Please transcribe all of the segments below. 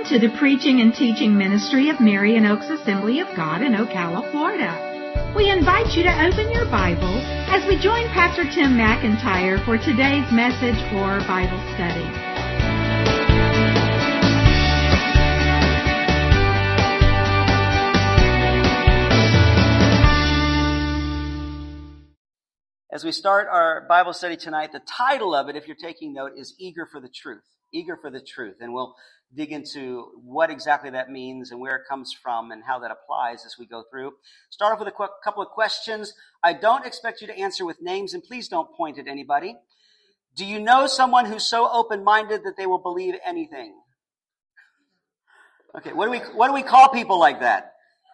Welcome to the preaching and teaching ministry of Marion Oaks Assembly of God in Ocala, Florida. We invite you to open your Bible as we join Pastor Tim McIntyre for today's message or Bible study. As we start our Bible study tonight, the title of it, if you're taking note, is Eager for the Truth. Eager for the Truth. And we'll dig into what exactly that means and where it comes from and how that applies as we go through. Start off with a couple of questions. I don't expect you to answer with names, and please don't point at anybody. Do you know someone who's so open-minded that they will believe anything? Okay, what do we call people like that?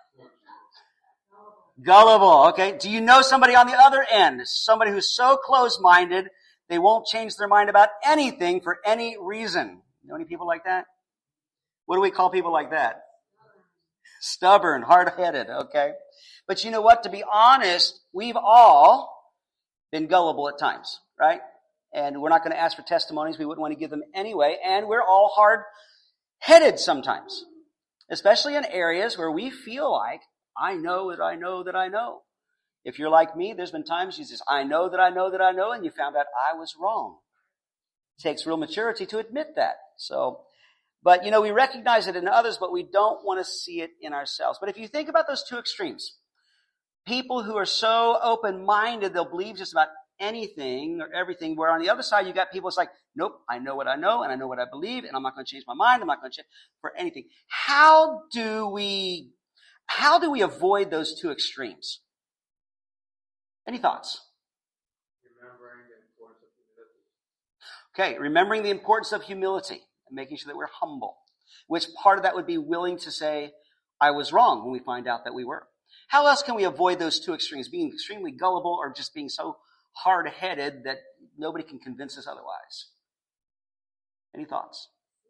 Gullible, okay. Do you know somebody on the other end? Somebody who's so close-minded, they won't change their mind about anything for any reason. Know any people like that? What do we call people like that? Stubborn, hard-headed, okay. But you know what? To be honest, we've all been gullible at times, right? And we're not going to ask for testimonies. We wouldn't want to give them anyway. And we're all hard-headed sometimes, especially in areas where we feel like, I know that I know that I know. If you're like me, there's been times you say, I know that I know that I know, and you found out I was wrong. It takes real maturity to admit that. But we recognize it in others, but we don't want to see it in ourselves. But if you think about those two extremes, people who are so open-minded, they'll believe just about anything or everything, where on the other side, you got people, it's like, nope, I know what I know, and I know what I believe, and I'm not going to change my mind, I'm not going to change for anything. How do we avoid those two extremes? Any thoughts? Remembering the importance of humility. Okay, remembering the importance of humility and making sure that we're humble. Which part of that would be willing to say, I was wrong when we find out that we were? How else can we avoid those two extremes? Being extremely gullible or just being so hard-headed that nobody can convince us otherwise? Any thoughts?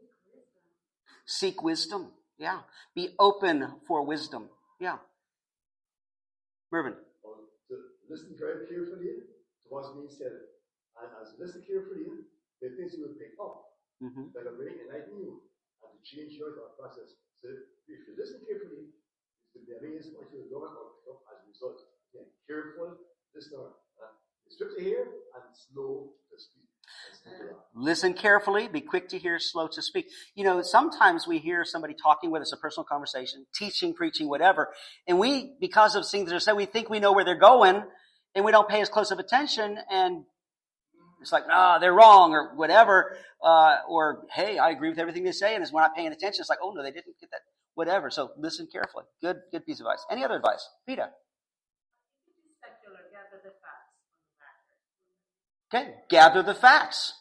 Seek wisdom. Yeah. Be open for wisdom. Yeah. Mervyn. To listen very carefully to what's being said. And as you listen carefully, the things you will pick up that are very enlightening you and to change your thought process. So if you listen carefully, you'll be amazed what you will learn or pick up as a result. Again, careful listener. It's quick to hear and slow to speak. Listen carefully, be quick to hear, slow to speak. Sometimes we hear somebody talking with us, a personal conversation, teaching, preaching, whatever, and we, because of things that are said, we think we know where they're going, and we don't pay as close of attention, and it's like, they're wrong, or whatever, or, hey, I agree with everything they say, and as we're not paying attention, it's like, oh, no, they didn't get that, whatever. So listen carefully. Good piece of advice. Any other advice? Peter? Okay, gather the facts.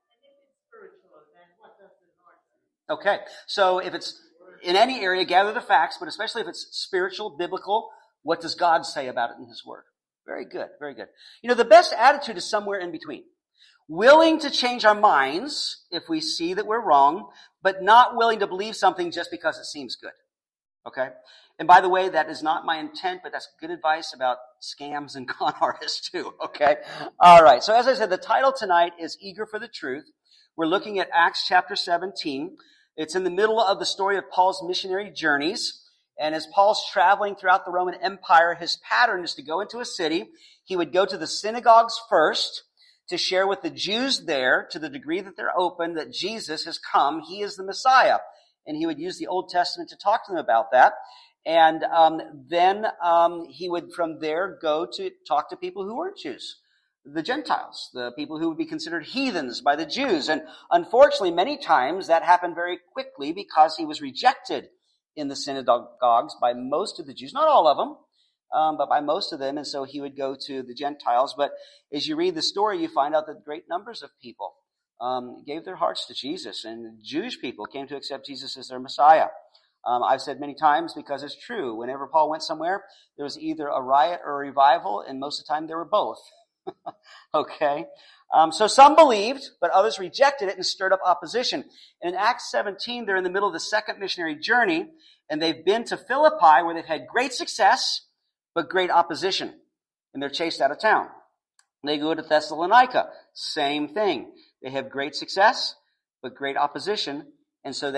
Okay, so if it's in any area, gather the facts, but especially if it's spiritual, biblical, what does God say about it in His Word? Very good, very good. The best attitude is somewhere in between. Willing to change our minds if we see that we're wrong, but not willing to believe something just because it seems good. Okay? And by the way, that is not my intent, but that's good advice about scams and con artists too. Okay? All right. So as I said, the title tonight is Eager for the Truth. We're looking at Acts chapter 17. It's in the middle of the story of Paul's missionary journeys. And as Paul's traveling throughout the Roman Empire, his pattern is to go into a city. He would go to the synagogues first to share with the Jews there, to the degree that they're open, that Jesus has come. He is the Messiah. And he would use the Old Testament to talk to them about that. And then he would from there go to talk to people who weren't Jews, the Gentiles, the people who would be considered heathens by the Jews. And unfortunately, many times that happened very quickly because he was rejected in the synagogues by most of the Jews, not all of them, but by most of them. And so he would go to the Gentiles. But as you read the story, you find out that great numbers of people gave their hearts to Jesus, and Jewish people came to accept Jesus as their Messiah. I've said many times, because it's true, whenever Paul went somewhere, there was either a riot or a revival, and most of the time there were both. Okay? So some believed, but others rejected it and stirred up opposition. And in Acts 17, they're in the middle of the second missionary journey, and they've been to Philippi, where they've had great success, but great opposition. And they're chased out of town. They go to Thessalonica, same thing. They have great success, but great opposition, and so they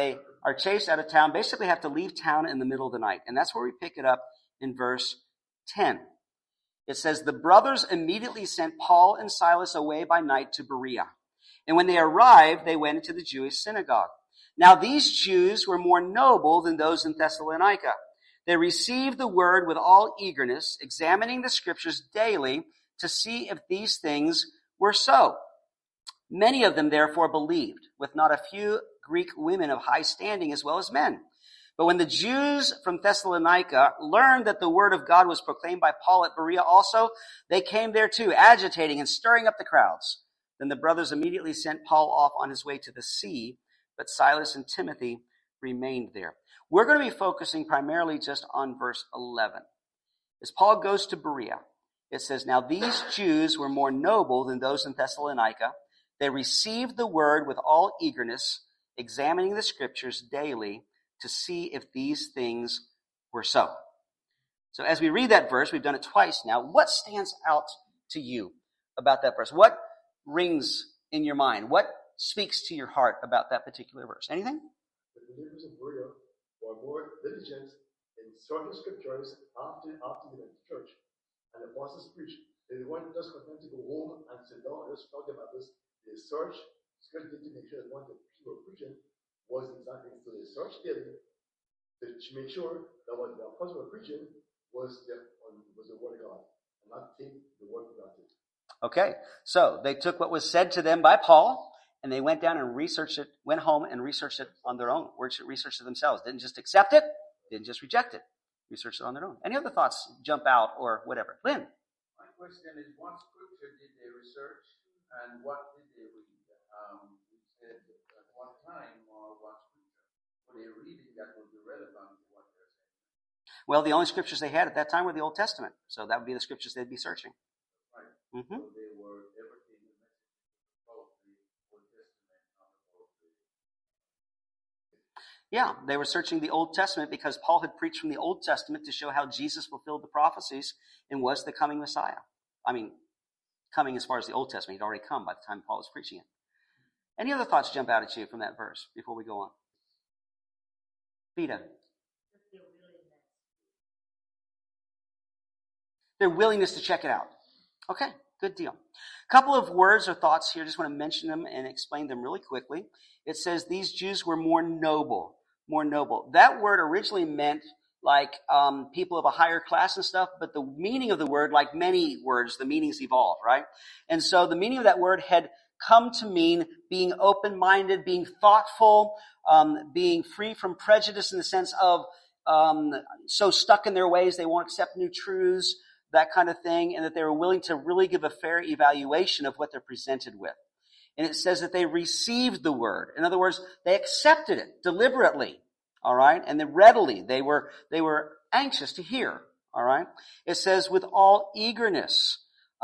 are chased out of town, basically have to leave town in the middle of the night. And that's where we pick it up in verse 10. It says, the brothers immediately sent Paul and Silas away by night to Berea. And when they arrived, they went into the Jewish synagogue. Now these Jews were more noble than those in Thessalonica. They received the word with all eagerness, examining the scriptures daily to see if these things were so. Many of them therefore believed, with not a few Greek women of high standing as well as men. But when the Jews from Thessalonica learned that the word of God was proclaimed by Paul at Berea also, they came there too, agitating and stirring up the crowds. Then the brothers immediately sent Paul off on his way to the sea, but Silas and Timothy remained there. We're going to be focusing primarily just on verse 11. As Paul goes to Berea, it says, now these Jews were more noble than those in Thessalonica. They received the word with all eagerness, examining the scriptures daily to see if these things were so. So as we read that verse, we've done it twice now. What stands out to you about that verse? What rings in your mind? What speaks to your heart about that particular verse? Anything? The believers of Berea were more diligent in certain scriptures after they went to church. And the apostles preached. They weren't just content to go home and sit down and just talk about this. They searched scripture to make sure that what the people were preaching was exactly. So they searched daily to make sure that what the apostles were preaching was the word of God, and not take the word of God. Okay, so they took what was said to them by Paul, and they went down and researched it, went home and researched it on their own, researched it themselves. Didn't just accept it, didn't just reject it, researched it on their own. Any other thoughts jump out or whatever? Lynn? My question is, what scripture did they research, and what did they read? You said at what time or what scripture were they reading that would be relevant to what they're saying? Well, the only scriptures they had at that time were the Old Testament, so that would be the scriptures they'd be searching. Right. Mm-hmm. So they were everything the message about the Old Testament, not about the... Yeah, they were searching the Old Testament because Paul had preached from the Old Testament to show how Jesus fulfilled the prophecies and was the coming Messiah. I mean, coming as far as the Old Testament. He'd already come by the time Paul was preaching it. Any other thoughts jump out at you from that verse before we go on? Vita? Their willingness to check it out. Okay, good deal. A couple of words or thoughts here. Just want to mention them and explain them really quickly. It says these Jews were more noble. More noble. That word originally meant like people of a higher class and stuff, but the meaning of the word, like many words, the meanings evolve, right? And so the meaning of that word had come to mean being open-minded, being thoughtful, being free from prejudice in the sense of so stuck in their ways they won't accept new truths, that kind of thing, and that they were willing to really give a fair evaluation of what they're presented with. And it says that they received the word. In other words, they accepted it deliberately, all right? And they readily, they were anxious to hear, all right? It says with all eagerness,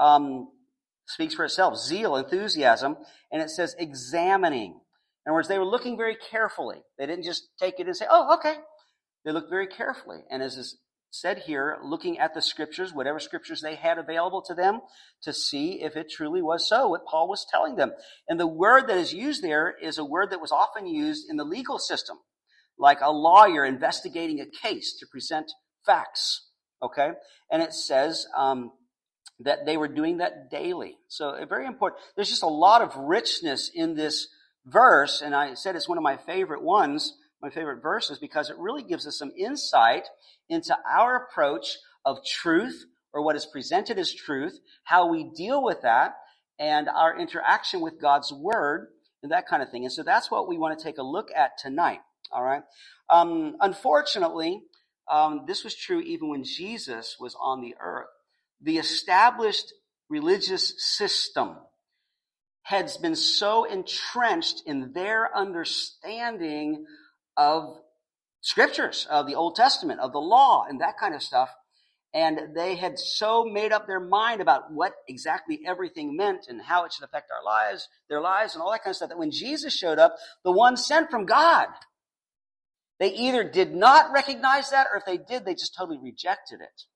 speaks for itself, zeal, enthusiasm, and it says examining. In other words, they were looking very carefully. They didn't just take it and say, oh, okay. They looked very carefully. And as is said here, looking at the scriptures, whatever scriptures they had available to them, to see if it truly was so, what Paul was telling them. And the word that is used there is a word that was often used in the legal system, like a lawyer investigating a case to present facts, okay? And it says that they were doing that daily. So very important. There's just a lot of richness in this verse, and I said it's one of my favorite ones, my favorite verses, because it really gives us some insight into our approach of truth, or what is presented as truth, how we deal with that, and our interaction with God's word, and that kind of thing. And so that's what we want to take a look at tonight, all right? Unfortunately, this was true even when Jesus was on the earth. The established religious system has been so entrenched in their understanding of scriptures, of the Old Testament, of the law, and that kind of stuff. And they had so made up their mind about what exactly everything meant and how it should affect our lives, their lives, and all that kind of stuff, that when Jesus showed up, the one sent from God, they either did not recognize that, or if they did, they just totally rejected it.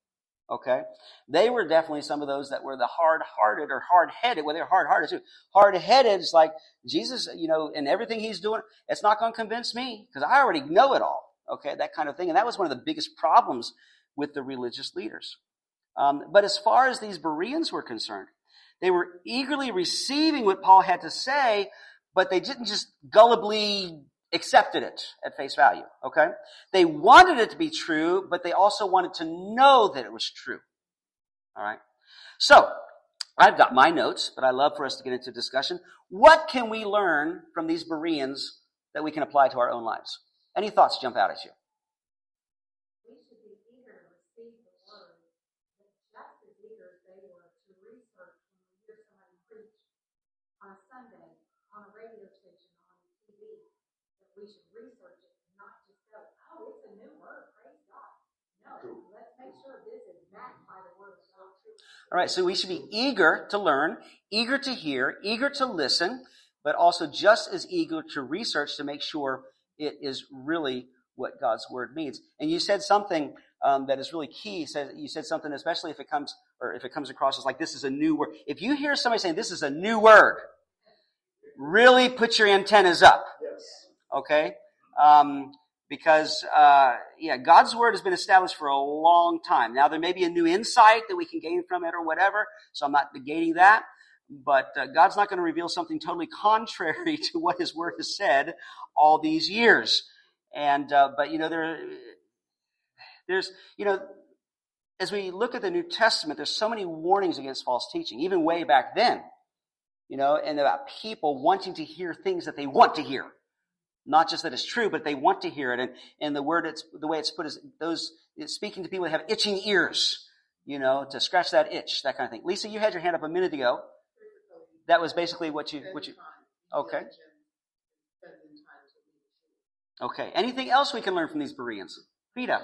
Okay? They were definitely some of those that were the hard-hearted or hard-headed. Well, they're hard-hearted too. Hard-headed is like, Jesus, and everything he's doing, it's not going to convince me because I already know it all. Okay? That kind of thing. And that was one of the biggest problems with the religious leaders. But as far as these Bereans were concerned, they were eagerly receiving what Paul had to say, but they didn't just gullibly accepted it at face value, okay? They wanted it to be true, but they also wanted to know that it was true, all right? So, I've got my notes, but I love for us to get into discussion. What can we learn from these Bereans that we can apply to our own lives? Any thoughts jump out at you? We should be eager to receive the word, but just as eager as they were to research when we hear somebody preach on a Sunday, on a radio station, on TV. We should research it, not just go, oh, it's a new word, praise God. No, let's make sure this is backed by the word of God. All right, so we should be eager to learn, eager to hear, eager to listen, but also just as eager to research to make sure it is really what God's word means. And you said something that is really key. You said something, especially if it comes across as like this is a new word. If you hear somebody saying this is a new word, really put your antennas up. Yes. Okay? Because God's word has been established for a long time. Now, there may be a new insight that we can gain from it or whatever, so I'm not negating that. But God's not going to reveal something totally contrary to what his word has said all these years. And, there's, as we look at the New Testament, there's so many warnings against false teaching, even way back then, and about people wanting to hear things that they want to hear. Not just that it's true, but they want to hear it. And the way it's put is it's speaking to people that have itching ears, to scratch that itch, that kind of thing. Lisa, you had your hand up a minute ago. That was basically what you, okay. Okay. Anything else we can learn from these Bereans? Rita.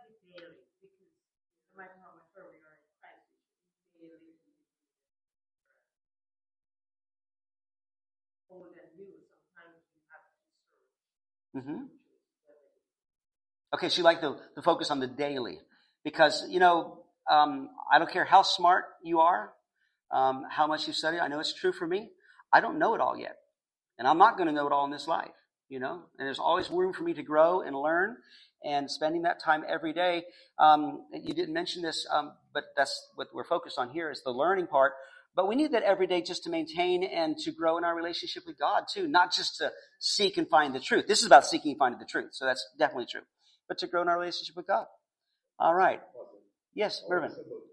Mm-hmm. Okay, so you like the focus on the daily. Because, I don't care how smart you are, how much you study. I know it's true for me. I don't know it all yet. And I'm not going to know it all in this life, And there's always room for me to grow and learn, and spending that time every day. You didn't mention this, but that's what we're focused on here is the learning part. But we need that every day just to maintain and to grow in our relationship with God too, not just to seek and find the truth. This is about seeking and finding the truth, so that's definitely true. But to grow in our relationship with God. All right. Yes, Mervyn.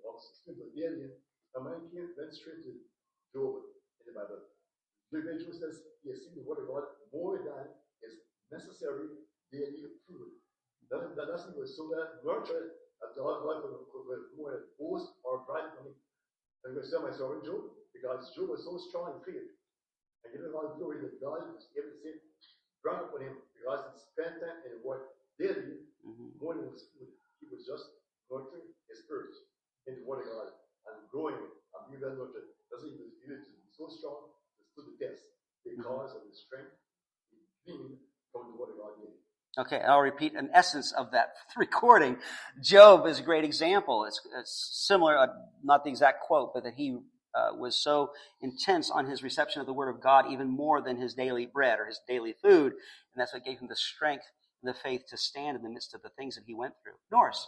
A man went straight to Job in the Bible. The evangelist says he has seen the word of God more than is necessary daily food. That doesn't go so that nurture that God will more boast or pride on him. I'm going to tell my servant Job, because Job was so strong in faith. And give him all the glory that God was able to say, brought upon him, because he spent time in what daily, more than his food. He was just nurturing his spirit in the word of God and growing it and being well nurtured. Doesn't even feel it to be so strong to stood the test because of the strength he gleaned from the word of God daily. Okay, I'll repeat an essence of that recording. Job is a great example. It's similar, not the exact quote, but that he was so intense on his reception of the Word of God, even more than his daily bread or his daily food. And that's what gave him the strength and the faith to stand in the midst of the things that he went through. Norris.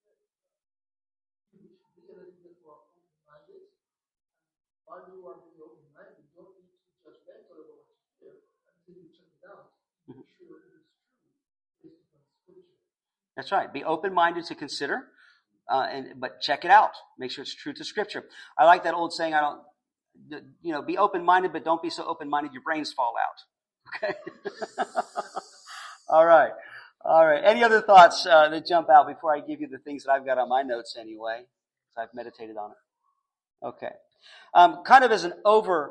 While you are being open-minded, you don't need to be judgmental about what you hear until you check it out. Make sure it is true based upon Scripture. That's right. Be open-minded to consider, but check it out. Make sure it's true to Scripture. I like that old saying. Be open-minded, but don't be so open-minded your brains fall out. Okay. All right. Any other thoughts that jump out before I give you the things that I've got on my notes anyway? Because I've meditated on it. Okay. Kind of as an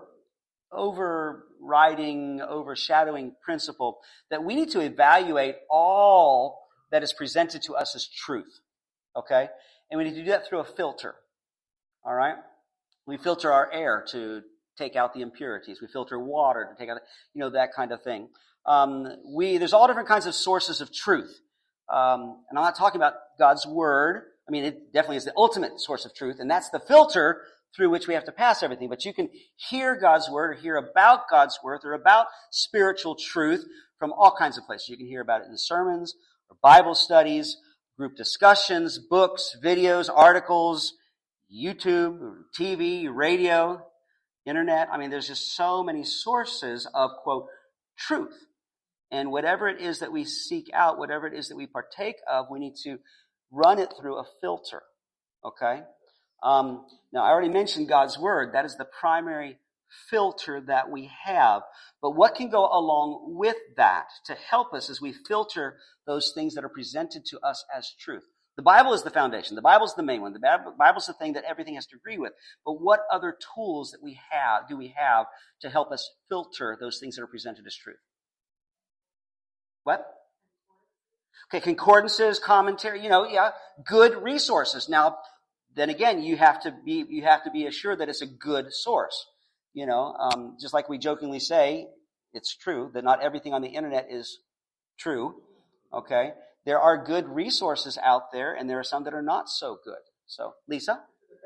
overshadowing principle, that we need to evaluate all that is presented to us as truth. Okay? And we need to do that through a filter. All right? We filter our air to take out the impurities. We filter water to take out, that kind of thing. There's all different kinds of sources of truth. And I'm not talking about God's Word. I mean, it definitely is the ultimate source of truth, and that's the filter through which we have to pass everything. But you can hear God's word or hear about God's word or about spiritual truth from all kinds of places. You can hear about it in sermons or Bible studies, group discussions, books, videos, articles, YouTube, TV, radio, internet. I mean, there's just so many sources of, quote, truth. And whatever it is that we seek out, whatever it is that we partake of, we need to run it through a filter. Okay? Now, I already mentioned God's word. That is the primary filter that we have. But what can go along with that to help us as we filter those things that are presented to us as truth? The Bible is the foundation. The Bible is the main one. The Bible is the thing that everything has to agree with. But what other tools that we have to help us filter those things that are presented as truth? What? Okay, concordances, commentary, good resources. Now, then again, you have to be assured that it's a good source. Just like we jokingly say, it's true that not everything on the internet is true. Okay, there are good resources out there, and there are some that are not so good. So, Lisa?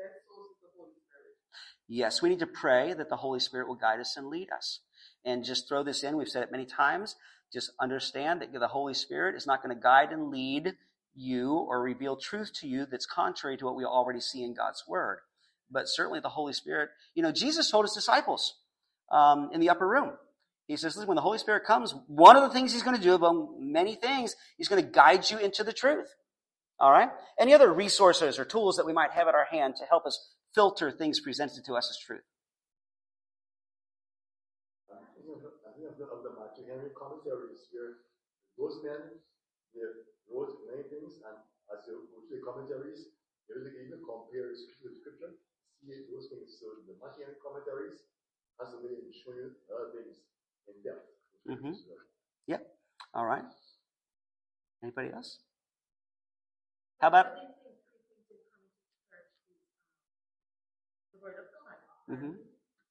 Yes, we need to pray that the Holy Spirit will guide us and lead us. And just throw this in, we've said it many times, just understand that the Holy Spirit is not going to guide and lead you or reveal truth to you that's contrary to what we already see in God's Word. But certainly the Holy Spirit, Jesus told his disciples in the upper room. He says, listen, when the Holy Spirit comes, one of the things he's going to do, among many things, he's going to guide you into the truth. All right? Any other resources or tools that we might have at our hand to help us filter things presented to us as truth? Of the Matthew Henry commentaries, where those men, they wrote many things, and as you go to the commentaries, they will even compare scripture with scripture, see those things. So the Matthew Henry commentaries has a way of showing you other things in depth. Mm-hmm. Yep. All right. Anybody else? How about? The Word of God. Mm-hmm.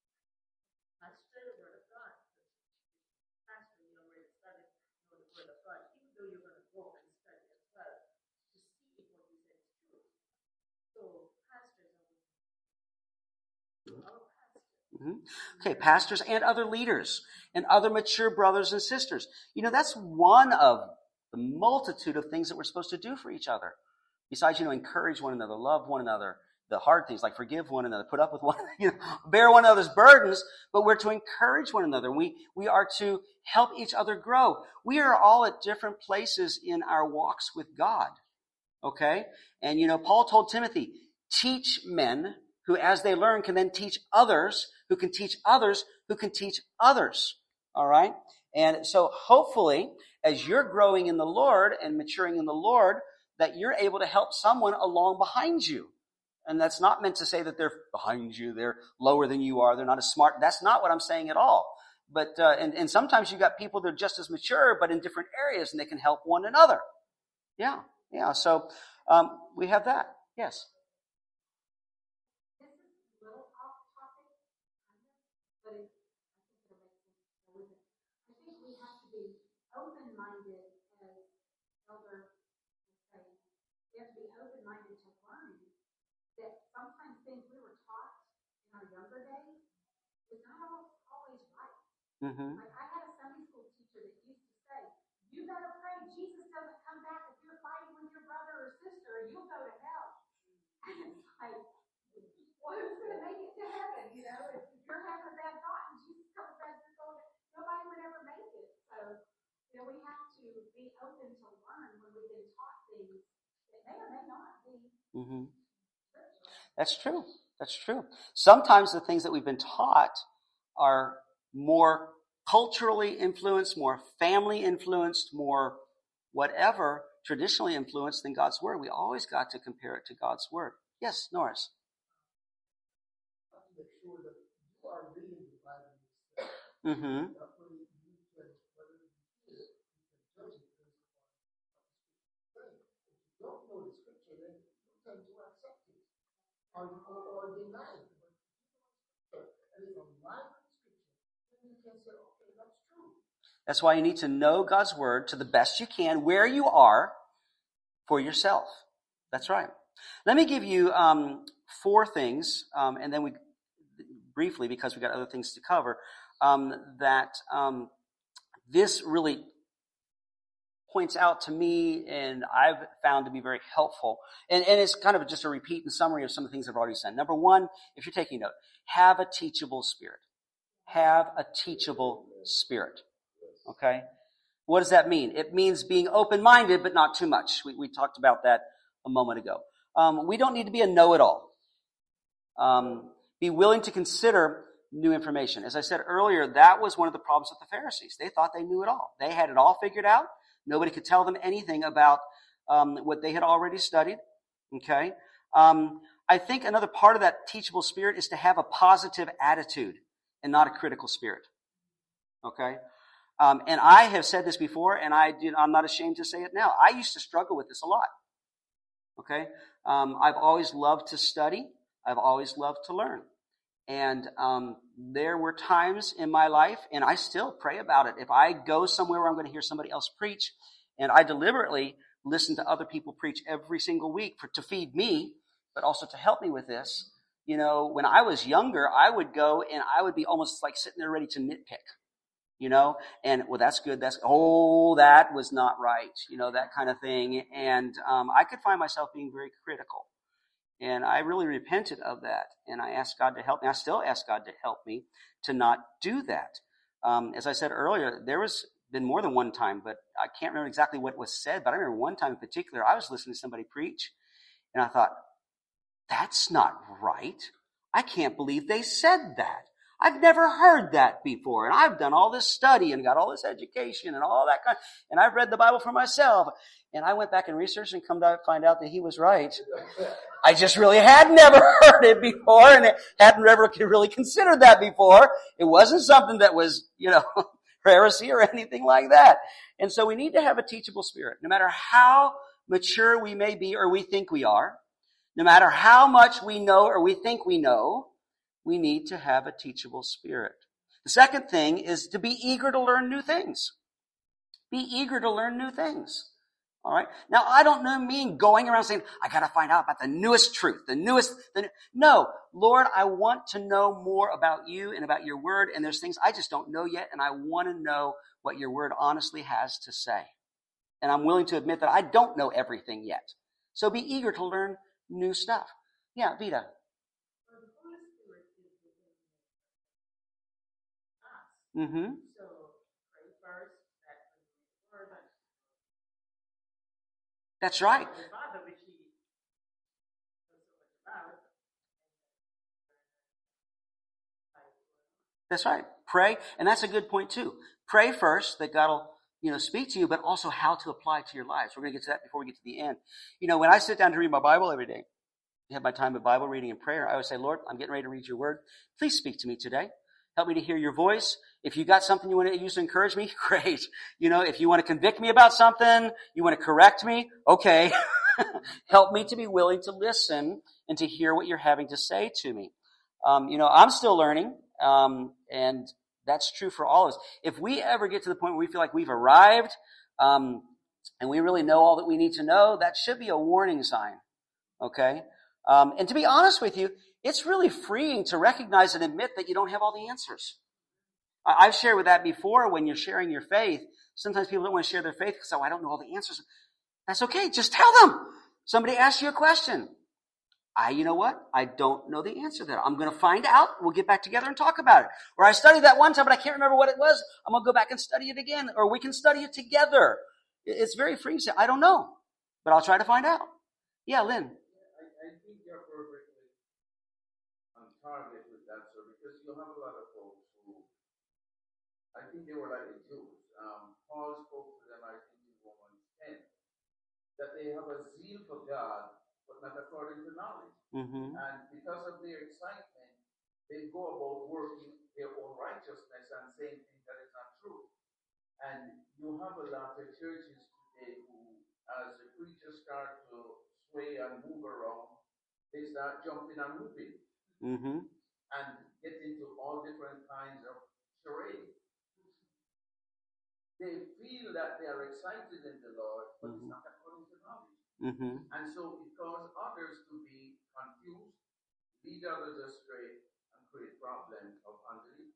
Mm-hmm. Okay, pastors and other leaders and other mature brothers and sisters. That's one of the multitude of things that we're supposed to do for each other. Besides, encourage one another, love one another, the hard things like forgive one another, put up with one, bear one another's burdens, but we're to encourage one another. We are to help each other grow. We are all at different places in our walks with God. Okay? And Paul told Timothy, teach men who, as they learn, can then teach others, who can teach others, who can teach others. All right? And so hopefully, as you're growing in the Lord and maturing in the Lord, that you're able to help someone along behind you. And that's not meant to say that they're behind you, they're lower than you are, they're not as smart. That's not what I'm saying at all. But, and sometimes you've got people that are just as mature, but in different areas, and they can help one another. Yeah. So, we have that. Yes. Open-minded as Elder was saying. We have to be open-minded to learn that sometimes things we were taught in our younger days is not always right. Mm-hmm. Like I had a Sunday school teacher that used to say, you better pray Jesus doesn't come back if you're fighting with your brother or sister or you'll go to hell. And it's like, well, who's going to make it to heaven? If you're having a bad thought and Jesus comes back, nobody would ever make it. So, we have to be open to learn when we've been taught things that may or may not be. Mm-hmm. That's true. That's true. Sometimes the things that we've been taught are more culturally influenced, more family influenced, more whatever traditionally influenced than God's Word. We always got to compare it to God's Word. Yes, Norris. Make sure that you are reading the Bible. Mm-hmm. Don't know the scripture, then you tend to accept it or deny it. And if I'm lying in scripture, then you can say, okay, that's true. That's why you need to know God's Word to the best you can, where you are, for yourself. That's right. Let me give you 4 things, and then we briefly, because we got other things to cover, that this really points out to me, and I've found to be very helpful. And it's kind of just a repeat and summary of some of the things I've already said. Number 1, if you're taking note, have a teachable spirit. Have a teachable spirit. Okay? What does that mean? It means being open-minded, but not too much. We talked about that a moment ago. We don't need to be a know-it-all. Be willing to consider new information. As I said earlier, that was one of the problems with the Pharisees. They thought they knew it all. They had it all figured out. Nobody could tell them anything about what they had already studied. Okay? I think another part of that teachable spirit is to have a positive attitude and not a critical spirit. Okay? And I have said this before, and I'm not ashamed to say it now. I used to struggle with this a lot. Okay? I've always loved to study. I've always loved to learn. And there were times in my life, and I still pray about it. If I go somewhere where I'm going to hear somebody else preach, and I deliberately listen to other people preach every single week to feed me, but also to help me with this. You know, when I was younger, I would go and I would be almost like sitting there ready to nitpick. You know, and well, that's good. That was not right. You know, that kind of thing. And I could find myself being very critical. And I really repented of that. And I asked God to help me. I still ask God to help me to not do that. As I said earlier, there was been more than one time, but I can't remember exactly what was said. But I remember one time in particular, I was listening to somebody preach. And I thought, that's not right. I can't believe they said that. I've never heard that before. And I've done all this study and got all this education and all that kind. And I've read the Bible for myself. And I went back and researched and come to find out that he was right. I just really had never heard it before and hadn't ever really considered that before. It wasn't something that was, heresy or anything like that. And so we need to have a teachable spirit. No matter how mature we may be or we think we are, no matter how much we know or we think we know, we need to have a teachable spirit. The second thing is to be eager to learn new things. Be eager to learn new things. All right. Now, I don't mean going around saying, I got to find out about the newest truth, No, Lord, I want to know more about you and about your word. And there's things I just don't know yet. And I want to know what your word honestly has to say. And I'm willing to admit that I don't know everything yet. So be eager to learn new stuff. Yeah, Vita. Mm-hmm. So pray first that the word. That's right. The Father, which he knows so much about. That's right. Pray, and that's a good point too. Pray first that God will, speak to you, but also how to apply it to your lives. We're going to get to that before we get to the end. When I sit down to read my Bible every day, have my time of Bible reading and prayer, I always say, Lord, I'm getting ready to read your word. Please speak to me today. Help me to hear your voice. If you got something you want to use to encourage me, great. If you want to convict me about something, you want to correct me, okay. Help me to be willing to listen and to hear what you're having to say to me. I'm still learning, and that's true for all of us. If we ever get to the point where we feel like we've arrived, and we really know all that we need to know, that should be a warning sign. Okay? And to be honest with you, it's really freeing to recognize and admit that you don't have all the answers. I've shared with that before when you're sharing your faith. Sometimes people don't want to share their faith because, I don't know all the answers. That's okay. Just tell them. Somebody asks you a question. You know what? I don't know the answer to that. I'm going to find out. We'll get back together and talk about it. Or I studied that one time, but I can't remember what it was. I'm going to go back and study it again. Or we can study it together. It's very freeing to say, I don't know, but I'll try to find out. Yeah, Lynn. I think you're perfectly on target with that, sir, because you have a lot of folks who, I think they were like the Jews. Paul spoke to them, I think, in Romans 10, that they have a zeal for God, but not according to knowledge. Mm-hmm. And because of their excitement, they go about working their own righteousness and saying things that is not true. And you have a lot of churches today who, as the preachers start to sway and move around, they start jumping and moving. Mm-hmm. And get into all different kinds of charades. They feel that they are excited in the Lord, but it's not according to knowledge. Mm-hmm. And so it causes others to be confused, lead others astray, and create problems of unbelief.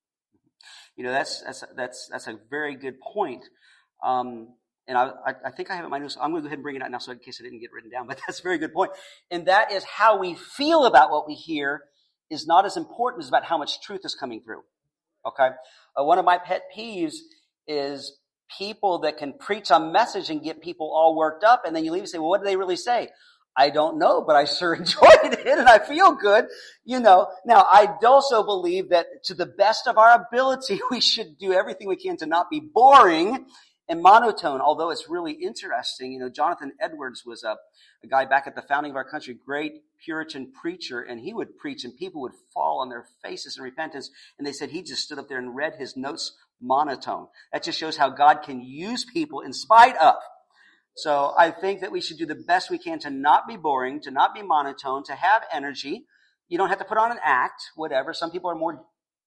That's a very good point. And I think I have it in my notes. I'm going to go ahead and bring it out now, so in case it didn't get written down. But that's a very good point. And that is how we feel about what we hear is not as important as about how much truth is coming through. Okay, one of my pet peeves is people that can preach a message and get people all worked up, and then you leave and say, "Well, what did they really say?" I don't know, but I sure enjoyed it and I feel good, Now, I also believe that to the best of our ability, we should do everything we can to not be boring and monotone, although it's really interesting. Jonathan Edwards was a guy back at the founding of our country, great Puritan preacher, and he would preach and people would fall on their faces in repentance. And they said he just stood up there and read his notes monotone. That just shows how God can use people in spite of. So I think that we should do the best we can to not be boring, to not be monotone, to have energy. You don't have to put on an act, whatever. Some people are more,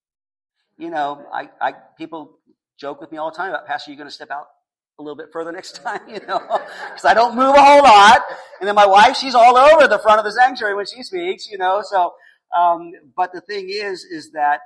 people joke with me all the time about, Pastor, you're going to step out a little bit further next time, because I don't move a whole lot. And then my wife, she's all over the front of the sanctuary when she speaks, so, but the thing is that,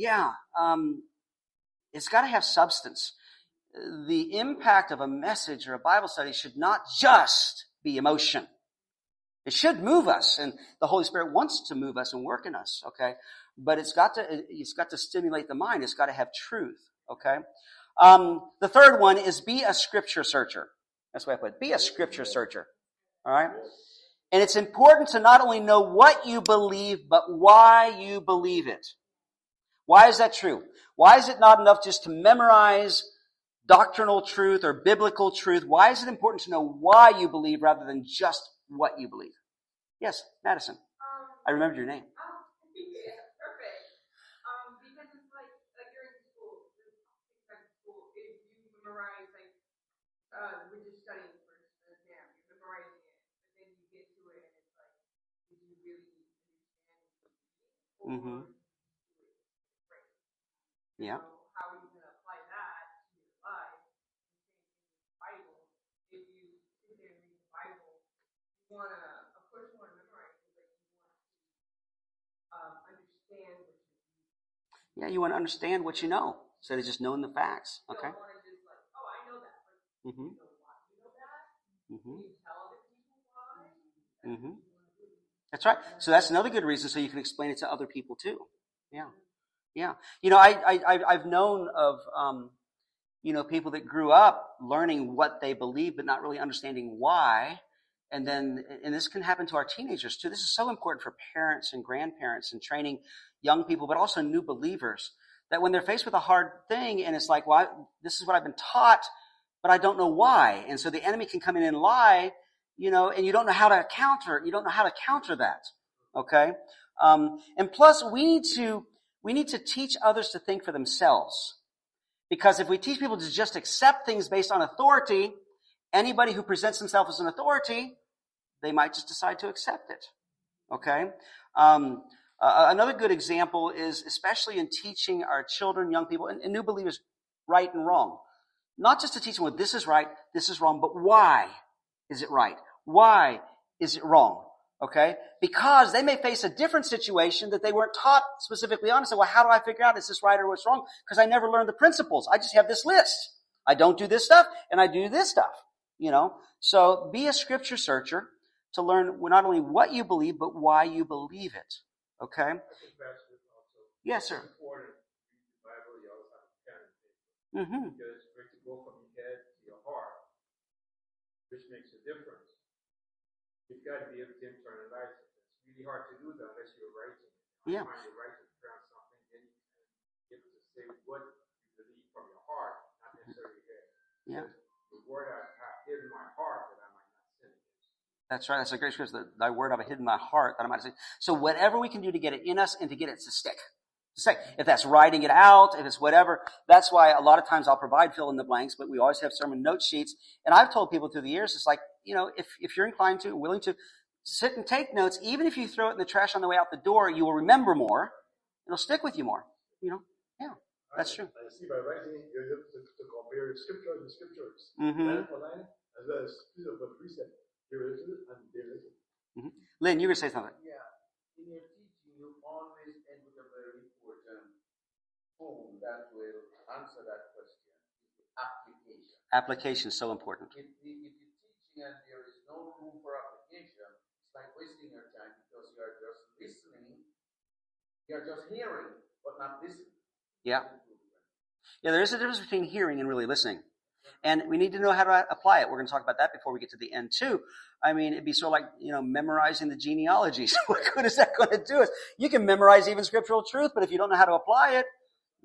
it's got to have substance. The impact of a message or a Bible study should not just be emotion. It should move us, and the Holy Spirit wants to move us and work in us, okay? But it's got to stimulate the mind. It's got to have truth, okay? The third one is be a scripture searcher. That's what I put. Be a scripture searcher, all right? And it's important to not only know what you believe, but why you believe it. Why is that true? Why is it not enough just to memorize doctrinal truth or biblical truth? Why is it important to know why you believe rather than just what you believe? Yes, Madison. I remembered your name. Yeah, perfect. Because it's like you're in school, if you memorize, we're just studying for an exam, you're memorizing it, but then you get to it and it's like, did you really understand? Mm-hmm. Yeah. How are you going to apply that to your life? The same thing with the Bible. If you sit there and read the Bible, you want to, of course, you want to memorize it, but you want to understand what you know. Yeah, you want to understand what you know instead of just knowing the facts. Okay. You don't want to just I know that. But mm-hmm. You know why you know that? Mm-hmm. Can you tell other people why? Mm-hmm. That's right. So that's another good reason so you can explain it to other people too. Yeah. Yeah. I've known of, people that grew up learning what they believe, but not really understanding why. And this can happen to our teenagers too. This is so important for parents and grandparents and training young people, but also new believers, that when they're faced with a hard thing and it's like, well, this is what I've been taught, but I don't know why. And so the enemy can come in and lie, and you don't know how to counter that. Okay. And plus we need to teach others to think for themselves. Because if we teach people to just accept things based on authority, anybody who presents themselves as an authority, they might just decide to accept it. Okay? Another good example is, especially in teaching our children, young people, and new believers, right and wrong. Not just to teach them, well, this is right, this is wrong, but why is it right? Why is it wrong? Okay? Because they may face a different situation that they weren't taught specifically on. So, well, how do I figure out is this right or what's wrong? Because I never learned the principles. I just have this list. I don't do this stuff and I do this stuff, So be a scripture searcher to learn not only what you believe, but why you believe it. Okay? Yes, sir. It's important to read the Bible, you always have a pen and paper. Mm-hmm. Because for it to go from your head to your heart, which makes a difference. You've got to be able to internalize it. It's really hard to do that unless you're writing. Yeah. When you're writing down something, then you can be able to say what you believe from your heart, not necessarily your head. Yeah. The word I have hid in my heart that I might not sin against. That's right. That's a great scripture. Thy word I have hid in my heart that I might not sin. So whatever we can do to get it in us and to get it to stick. If that's writing it out, if it's whatever, that's why a lot of times I'll provide fill in the blanks, but we always have sermon note sheets. And I've told people through the years, it's like, if you're inclined to, willing to sit and take notes, even if you throw it in the trash on the way out the door, you will remember more. It'll stick with you more. Yeah, that's true. I see by writing, you're able to compare scripture with scriptures. Mm-hmm. Line for line, as well as precept for precept. hear it and they listen. Mm-hmm. Lynn, you were going to say something. Yeah, in your teaching, you always end with a very important tool that will answer that question. Application. Application is so important. If you're teaching and there is no room for application, it's like wasting your time because you are just listening. You are just hearing, but not listening. Yeah. Yeah, there is a difference between hearing and really listening. And we need to know how to apply it. We're going to talk about that before we get to the end too. I mean, it'd be sort of like, memorizing the genealogies. What good is that going to do us? You can memorize even scriptural truth, but if you don't know how to apply it,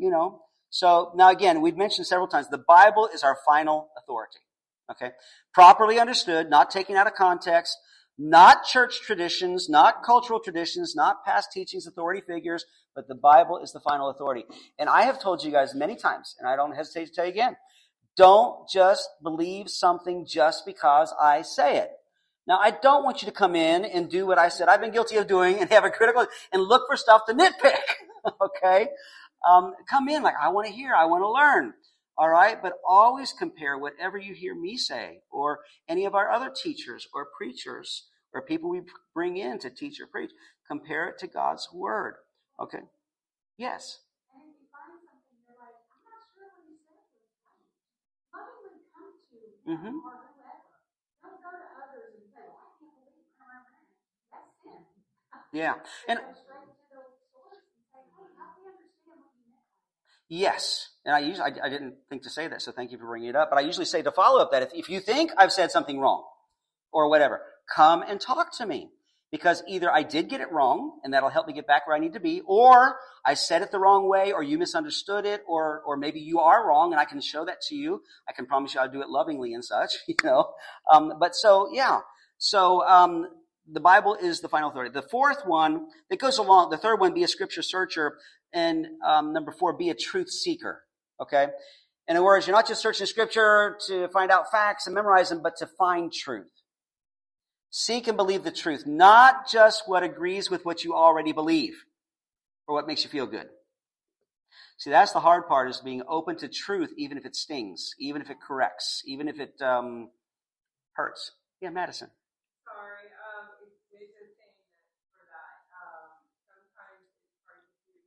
So now again, we've mentioned several times, the Bible is our final authority. Okay? Properly understood, not taken out of context, not church traditions, not cultural traditions, not past teachings, authority figures, but the Bible is the final authority. And I have told you guys many times, and I don't hesitate to tell you again, don't just believe something just because I say it. Now, I don't want you to come in and do what I said I've been guilty of doing and have a critical, and look for stuff to nitpick. Okay? Come in like, I want to hear, I want to learn. All right? But always compare whatever you hear me say or any of our other teachers or preachers or people we bring in to teach or preach. Compare it to God's word. Okay? Yes. And if you find something you're like, I'm not sure what he said was right, lovingly come to him or whoever. Don't go to others and say, well, I can't believe how I ran. That's sin. Yeah. And go straight to the source and say, hey, help me understand what you meant. yes. And I didn't think to say that, so thank you for bringing it up. But I usually say to follow up that if you think I've said something wrong or whatever, come and talk to me. Because either I did get it wrong, and that'll help me get back where I need to be, or I said it the wrong way, or you misunderstood it, or maybe you are wrong, and I can show that to you. I can promise you I'll do it lovingly and such, But so, yeah. So, the Bible is the final authority. The fourth one that goes along, the third one, be a scripture searcher, and number 4, be a truth seeker. Okay? In other words, you're not just searching scripture to find out facts and memorize them, but to find truth. Seek and believe the truth, not just what agrees with what you already believe or what makes you feel good. See, that's the hard part, is being open to truth, even if it stings, even if it corrects, even if it hurts. Yeah, Madison. Sorry, it's a thing for that. Sometimes it's hard to hear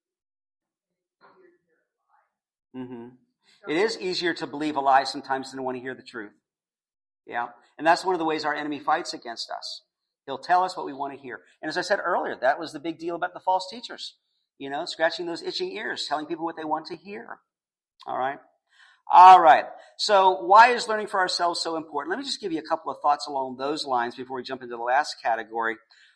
the truth. It's easier to hear a lie. Mm-hmm. It is easier to believe a lie sometimes than to want to hear the truth. Yeah. And that's one of the ways our enemy fights against us. He'll tell us what we want to hear. And as I said earlier, that was the big deal about the false teachers. Scratching those itching ears, telling people what they want to hear. All right. All right. So why is learning for ourselves so important? Let me just give you a couple of thoughts along those lines before we jump into the last category.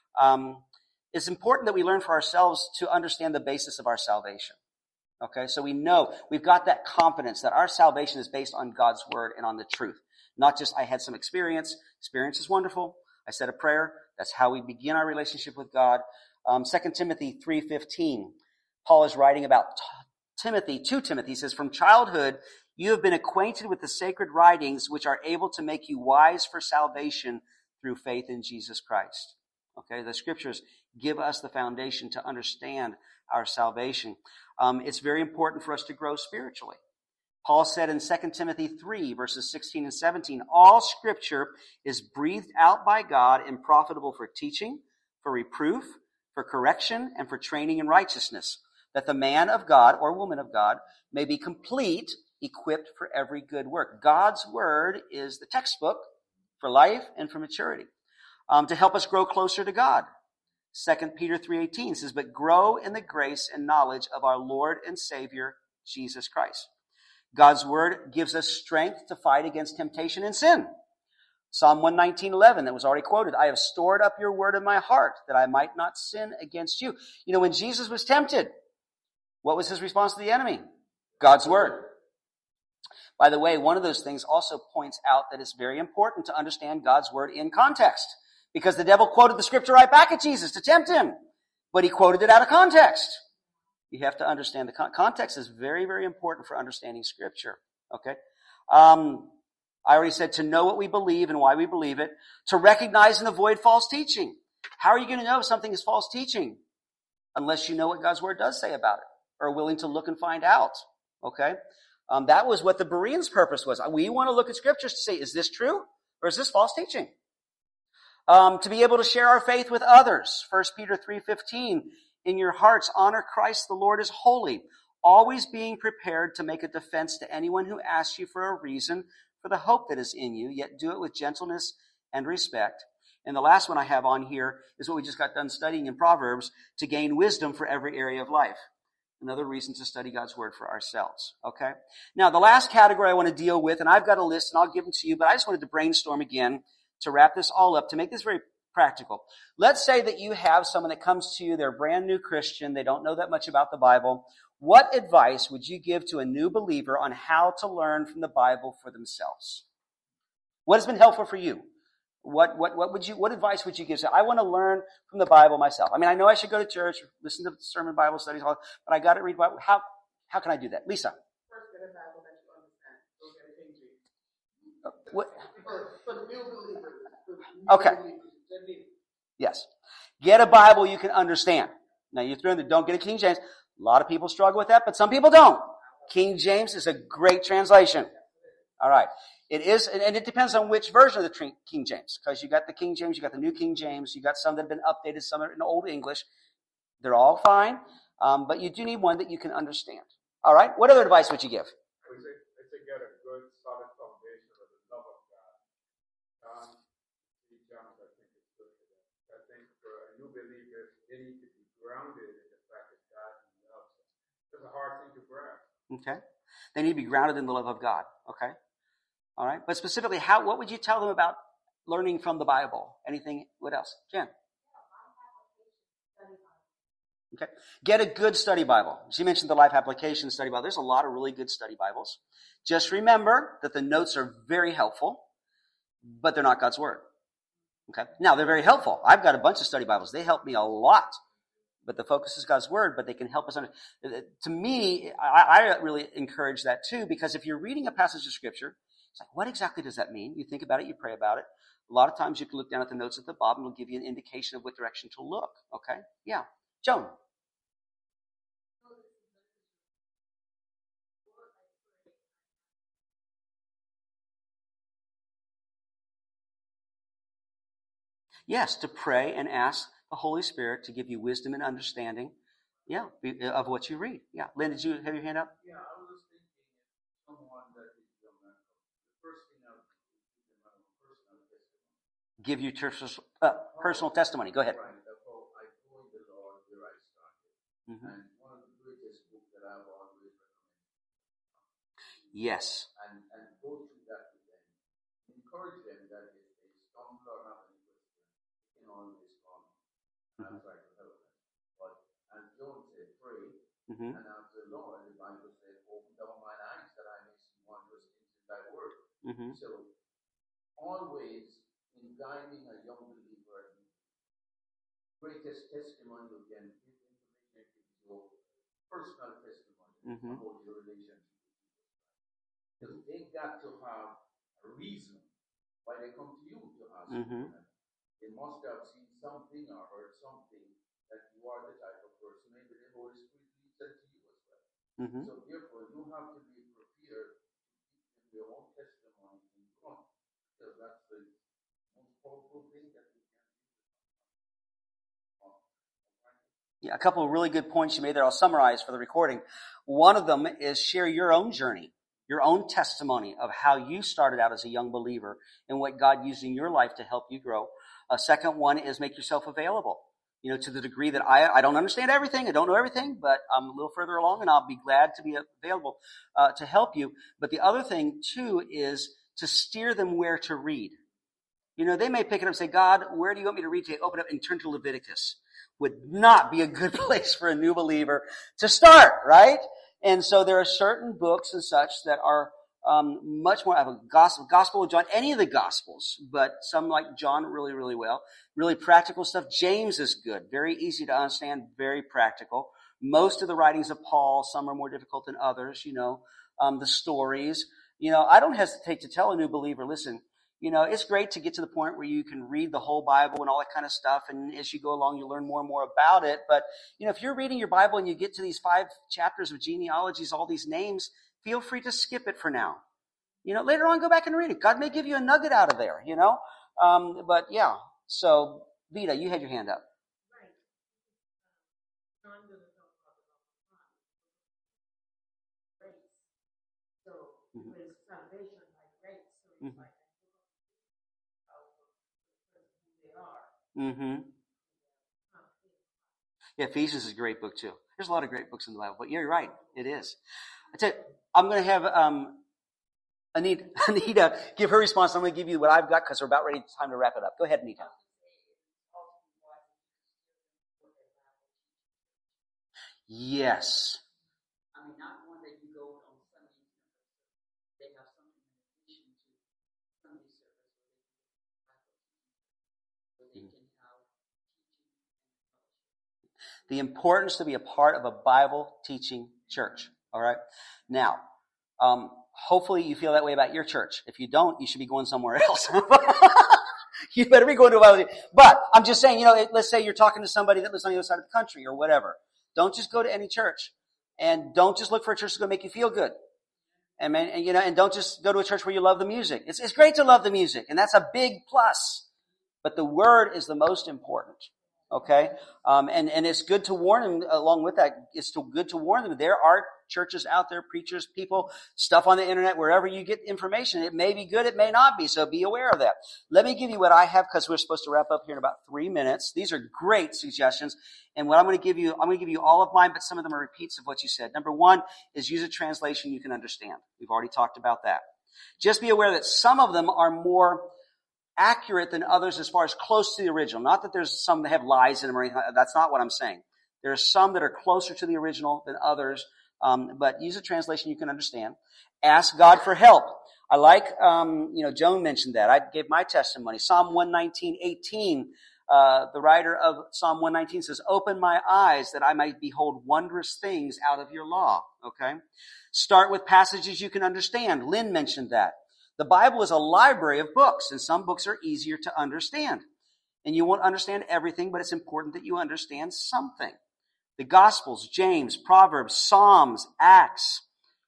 It's important that we learn for ourselves to understand the basis of our salvation. Okay. So we know we've got that confidence that our salvation is based on God's word and on the truth. Not just I had some experience. Experience is wonderful. I said a prayer. That's how we begin our relationship with God. 2 Timothy 3:15. Paul is writing about Timothy, to Timothy. He says, from childhood, you have been acquainted with the sacred writings which are able to make you wise for salvation through faith in Jesus Christ. Okay, the scriptures give us the foundation to understand our salvation. It's very important for us to grow spiritually. Paul said in 2 Timothy 3, verses 16 and 17, all scripture is breathed out by God and profitable for teaching, for reproof, for correction, and for training in righteousness, that the man of God or woman of God may be complete, equipped for every good work. God's word is the textbook for life and for maturity, to help us grow closer to God. 2 Peter 3:18 says, but grow in the grace and knowledge of our Lord and Savior, Jesus Christ. God's word gives us strength to fight against temptation and sin. Psalm 119:11 that was already quoted, I have stored up your word in my heart that I might not sin against you. When Jesus was tempted, what was his response to the enemy? God's word. By the way, one of those things also points out that it's very important to understand God's word in context, because the devil quoted the scripture right back at Jesus to tempt him, but he quoted it out of context. You have to understand the context is very, very important for understanding scripture. Okay. I already said to know what we believe and why we believe it, to recognize and avoid false teaching. How are you going to know if something is false teaching? Unless you know what God's word does say about it, or are willing to look and find out. Okay. That was what the Bereans' purpose was. We want to look at scriptures to say, is this true or is this false teaching? To be able to share our faith with others. 1 Peter 3:15, in your hearts honor Christ the Lord as holy, always being prepared to make a defense to anyone who asks you for a reason for the hope that is in you, yet do it with gentleness and respect. And the last one I have on here is what we just got done studying in Proverbs, to gain wisdom for every area of life. Another reason to study God's word for ourselves. Okay? Now, the last category I want to deal with, and I've got a list and I'll give them to you, but I just wanted to brainstorm again to wrap this all up, to make this very practical. Let's say that you have someone that comes to you, they're a brand new Christian, they don't know that much about the Bible. What advice would you give to a new believer on how to learn from the Bible for themselves? What has been helpful for you? What advice would you give? So I want to learn from the Bible myself. I mean, I know I should go to church, listen to sermon Bible studies, but I got to read Bible. How can I do that? Lisa. First, get a Bible that you understand. Go get a King James. What? For the new believers. Okay. Yes. Get a Bible you can understand. Now, you threw in the don't get a King James. A lot of people struggle with that, but some people don't. King James is a great translation. All right. It is, and it depends on which version of the King James, because you got the King James, you got the New King James, you got some that have been updated, some are in Old English. They're all fine, but you do need one that you can understand. All right. What other advice would you give? I say get a good, solid foundation of the love of God. John, I think it's good for that. I think for a new believer, they need to be grounded in the fact that God loves them. It's a hard thing to grasp. Okay. They need to be grounded in the love of God. Okay. All right. But specifically, what would you tell them about learning from the Bible? Anything? What else? Jen? Okay. Get a good study Bible. She mentioned the Life Application Study Bible. There's a lot of really good study Bibles. Just remember that the notes are very helpful, but they're not God's Word. Okay. Now, they're very helpful. I've got a bunch of study Bibles. They help me a lot. But the focus is God's Word, but they can help us understand. To me, I really encourage that too, because if you're reading a passage of Scripture, it's like, what exactly does that mean? You think about it, you pray about it. A lot of times you can look down at the notes at the bottom, and it'll give you an indication of what direction to look. Okay? Yeah. Joan. Yes, to pray and ask the Holy Spirit to give you wisdom and understanding, of what you read. Yeah. Lynn, did you have your hand up? Yeah, I was just thinking if someone that is young, the first thing I would give them a personal testimony. Give you personal testimony. Go ahead. Right. I told the Lord where I started. Mm-hmm. And one of the greatest books that I've always recommended. Yes. And go through that with them. Encourage them that if they stumble or have any question, they can always come. And I'll try to help them. But as John said, pray. Mm-hmm. And after the Lord, the Bible said, open down mine eyes that I may see wondrous things in thy word. Mm-hmm. So, always in guiding a young believer, greatest testimony you can give information is your personal testimony about your relationship with Jesus Christ. Because they got to have a reason why they come to you to ask you. They must have seen something or heard something that you are the type of person. Maybe the Holy Spirit leads that to you as well. Mm-hmm. So therefore, you have to be prepared to give your own testimony in front, because that's the most powerful thing that you can do. Yeah, a couple of really good points you made there. I'll summarize for the recording. One of them is share your own journey, your own testimony of how you started out as a young believer and what God used in your life to help you grow. A second one is make yourself available. You know, to the degree that I don't understand everything, I don't know everything, but I'm a little further along, and I'll be glad to be available to help you. But the other thing, too, is to steer them where to read. You know, they may pick it up and say, God, where do you want me to read today? Open up and turn to Leviticus. Would not be a good place for a new believer to start, right? And so there are certain books and such that are much more, I have a gospel of John, any of the gospels, but some like John really, really well. Really practical stuff. James is good. Very easy to understand. Very practical. Most of the writings of Paul, some are more difficult than others, you know. The stories. You know, I don't hesitate to tell a new believer, listen, you know, it's great to get to the point where you can read the whole Bible and all that kind of stuff. And as you go along, you learn more and more about it. But, you know, if you're reading your Bible and you get to these 5 chapters of genealogies, all these names, feel free to skip it for now. You know, later on, go back and read it. God may give you a nugget out of there, you know. But yeah, So, Vita, you had your hand up. Right. John doesn't talk about it all the time. Grace. So, it's salvation by grace. So, it's like, who they are. Mm-hmm. Yeah, Ephesians is a great book too. There's a lot of great books in the Bible, but you're right, it is. I tell you, I'm going to have Anita give her response. I'm going to give you what I've got because we're about ready. Time to wrap it up. Go ahead, Anita. Yes. I mean, not one that you go on Sunday, they have something in addition to Sunday service where they can have teaching and fellowship. The importance to be a part of a Bible teaching church. All right. Now, hopefully you feel that way about your church. If you don't, you should be going somewhere else. You better be going to a Bible teaching. But I'm just saying, let's say you're talking to somebody that lives on the other side of the country or whatever. Don't just go to any church, and don't just look for a church that's going to make you feel good. And don't just go to a church where you love the music. It's great to love the music, and that's a big plus. But the word is the most important. Okay? And it's good to warn them along with that. It's good to warn them. There are churches out there, preachers, people, stuff on the internet, wherever you get information. It may be good, it may not be, so be aware of that. Let me give you what I have because we're supposed to wrap up here in about 3 minutes. These are great suggestions. And what I'm going to give you all of mine, but some of them are repeats of what you said. Number one is use a translation you can understand. We've already talked about that. Just be aware that some of them are more accurate than others as far as close to the original. Not that there's some that have lies in them or anything. That's not what I'm saying. There are some that are closer to the original than others. But use a translation you can understand. Ask God for help. I like, Joan mentioned that. I gave my testimony. Psalm 119:18. The writer of Psalm 119 says, "Open my eyes that I might behold wondrous things out of your law." Okay. Start with passages you can understand. Lynn mentioned that. The Bible is a library of books, and some books are easier to understand. And you won't understand everything, but it's important that you understand something. The Gospels, James, Proverbs, Psalms, Acts,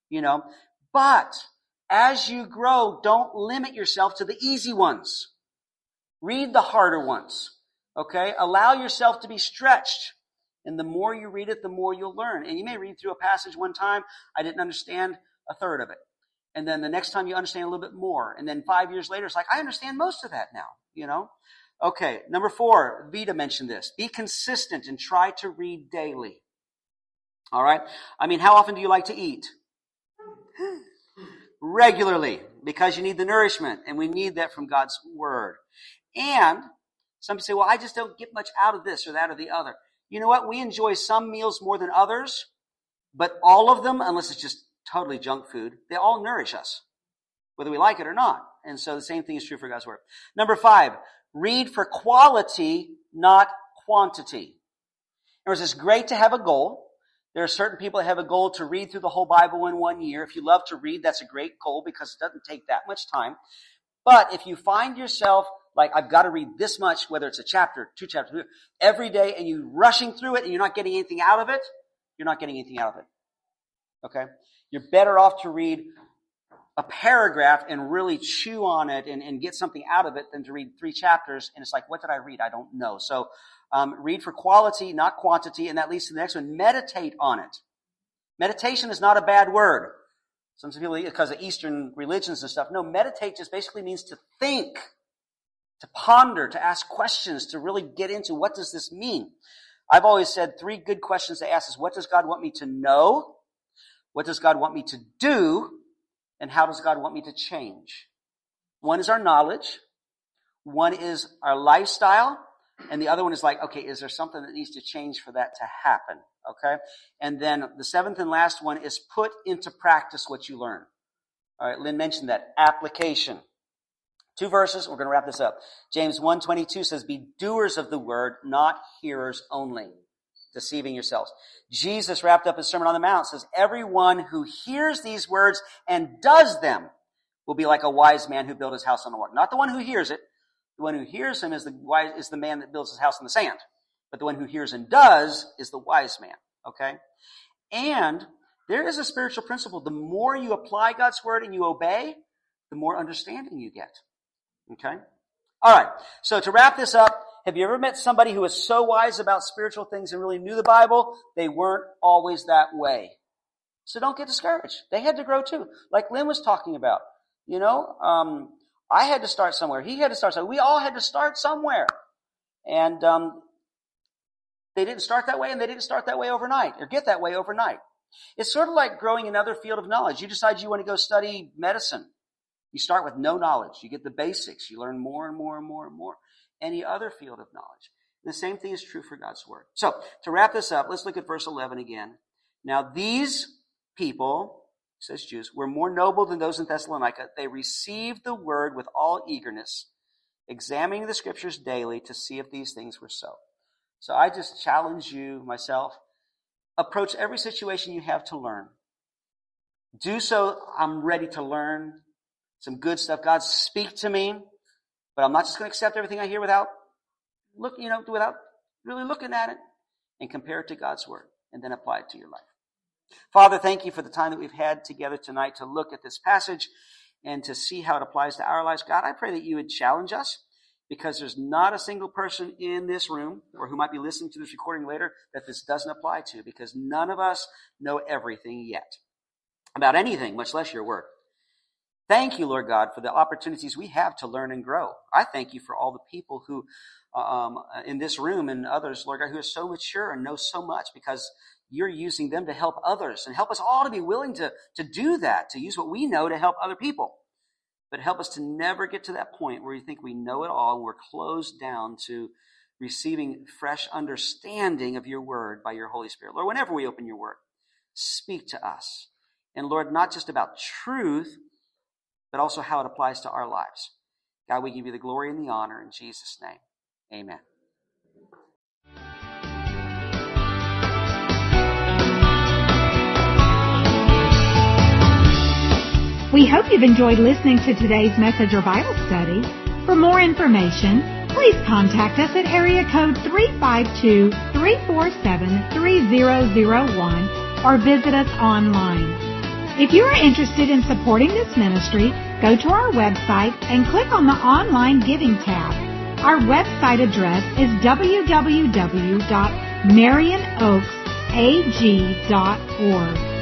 But as you grow, don't limit yourself to the easy ones. Read the harder ones, okay? Allow yourself to be stretched. And the more you read it, the more you'll learn. And you may read through a passage one time, I didn't understand a third of it. And then the next time you understand a little bit more. And then 5 years later, it's like, I understand most of that now, Okay, number 4, Vita mentioned this. Be consistent and try to read daily. All right? I mean, how often do you like to eat? Regularly, because you need the nourishment, and we need that from God's Word. And some people say, well, I just don't get much out of this or that or the other. You know what? We enjoy some meals more than others, but all of them, unless it's just totally junk food, they all nourish us, whether we like it or not. And so the same thing is true for God's Word. Number 5, read for quality, not quantity. In other words, it's great to have a goal. There are certain people that have a goal to read through the whole Bible in 1 year. If you love to read, that's a great goal because it doesn't take that much time. But if you find yourself like, I've got to read this much, whether it's a chapter, 2 chapters, every day, and you're rushing through it and you're not getting anything out of it, you're not getting anything out of it. Okay? You're better off to read a paragraph and really chew on it and get something out of it than to read 3 chapters and it's like, what did I read? I don't know. So read for quality, not quantity, and that leads to the next one. Meditate on it. Meditation is not a bad word. Some people, because of Eastern religions and stuff. No, meditate just basically means to think, to ponder, to ask questions, to really get into what does this mean. I've always said 3 good questions to ask is, what does God want me to know? What does God want me to do? And how does God want me to change? One is our knowledge. One is our lifestyle. And the other one is like, okay, is there something that needs to change for that to happen? Okay? And then the 7th and last one is put into practice what you learn. All right, Lynn mentioned that. Application. 2 verses. We're going to wrap this up. James 1:22 says, be doers of the word, not hearers only, deceiving yourselves. Jesus wrapped up his Sermon on the Mount, says, everyone who hears these words and does them will be like a wise man who built his house on the water. Not the one who hears it. The one who hears him is the man that builds his house in the sand. But the one who hears and does is the wise man. Okay? And there is a spiritual principle. The more you apply God's word and you obey, the more understanding you get. Okay? All right. So to wrap this up, have you ever met somebody who was so wise about spiritual things and really knew the Bible? They weren't always that way. So don't get discouraged. They had to grow too. Like Lynn was talking about. You know, I had to start somewhere. He had to start somewhere. We all had to start somewhere. And they didn't start that way, and they didn't start that way overnight or get that way overnight. It's sort of like growing another field of knowledge. You decide you want to go study medicine. You start with no knowledge. You get the basics. You learn more and more and more and more. Any other field of knowledge. The same thing is true for God's Word. So, to wrap this up, let's look at verse 11 again. Now, these people, says Jews, were more noble than those in Thessalonica. They received the Word with all eagerness, examining the Scriptures daily to see if these things were so. So I just challenge you, myself, approach every situation you have to learn. Do so, I'm ready to learn some good stuff. God, speak to me. But I'm not just going to accept everything I hear without really looking at it, and compare it to God's Word and then apply it to your life. Father, thank you for the time that we've had together tonight to look at this passage and to see how it applies to our lives. God, I pray that you would challenge us, because there's not a single person in this room or who might be listening to this recording later that this doesn't apply to, because none of us know everything yet about anything, much less your Word. Thank you, Lord God, for the opportunities we have to learn and grow. I thank you for all the people who, in this room and others, Lord God, who are so mature and know so much, because you're using them to help others, and help us all to be willing to do that, to use what we know to help other people. But help us to never get to that point where we think we know it all and we're closed down to receiving fresh understanding of your Word by your Holy Spirit. Lord, whenever we open your Word, speak to us. And Lord, not just about truth, but also how it applies to our lives. God, we give you the glory and the honor in Jesus' name. Amen. We hope you've enjoyed listening to today's message or Bible study. For more information, please contact us at area code 352-347-3001 or visit us online. If you are interested in supporting this ministry, go to our website and click on the Online Giving tab. Our website address is www.marionoaksag.org.